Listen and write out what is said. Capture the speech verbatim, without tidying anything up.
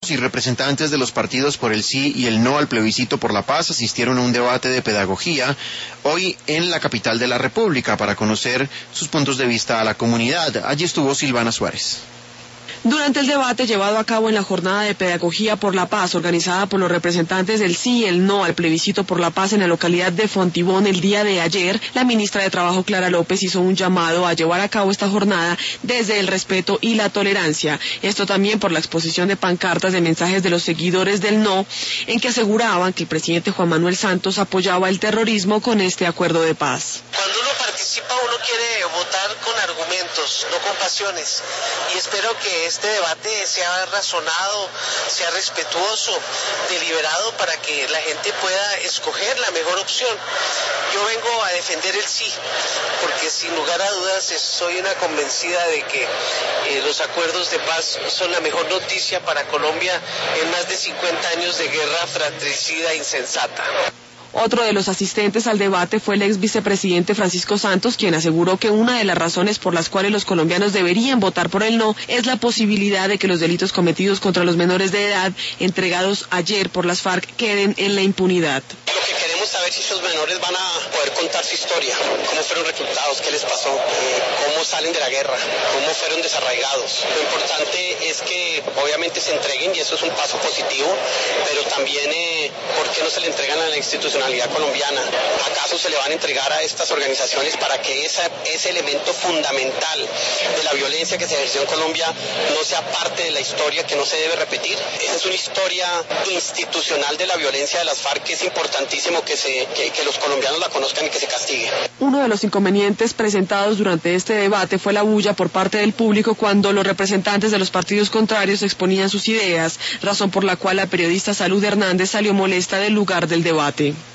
Y representantes de los partidos por el sí y el no al plebiscito por la paz asistieron a un debate de pedagogía hoy en la capital de la República para conocer sus puntos de vista a la comunidad. Allí estuvo Silvana Suárez. Durante el debate llevado a cabo en la jornada de Pedagogía por la Paz, organizada por los representantes del sí y el no al plebiscito por la paz en la localidad de Fontibón el día de ayer, la ministra de Trabajo Clara López hizo un llamado a llevar a cabo esta jornada desde el respeto y la tolerancia. Esto también por la exposición de pancartas de mensajes de los seguidores del no, en que aseguraban que el presidente Juan Manuel Santos apoyaba el terrorismo con este acuerdo de paz. Cuando uno participa, uno quiere votar con argumentos, no con pasiones, y espero que este debate sea razonado, sea respetuoso, deliberado, para que la gente pueda escoger la mejor opción. Yo vengo a defender el sí, porque sin lugar a dudas soy una convencida de que eh, los acuerdos de paz son la mejor noticia para Colombia en más de cincuenta años de guerra fratricida e insensata. Otro de los asistentes al debate fue el ex vicepresidente Francisco Santos, quien aseguró que una de las razones por las cuales los colombianos deberían votar por el no es la posibilidad de que los delitos cometidos contra los menores de edad, entregados ayer por las FARC, queden en la impunidad. Lo que queremos saber si esos menores van a poder contar su historia, cómo fueron reclutados, qué les pasó, eh, cómo salen de la guerra, cómo fueron desarraigados. Lo importante es que obviamente se entreguen, y eso es un paso positivo, pero también eh, ¿por qué no se le entregan a la institucionalidad colombiana? ¿Acaso se le van a entregar a estas organizaciones para que esa, ese elemento fundamental de la violencia que se ejerció en Colombia no sea parte de la historia que no se debe repetir? Esa es una historia institucional de la violencia de las FARC que es importantísimo que, se, que, que los colombianos la conozcan y que se castigue. Uno de los inconvenientes presentados durante este debate fue la bulla por parte del público cuando los representantes de los partidos contrarios exponían sus ideas, razón por la cual la periodista Salud Hernández salió molesta del lugar del debate.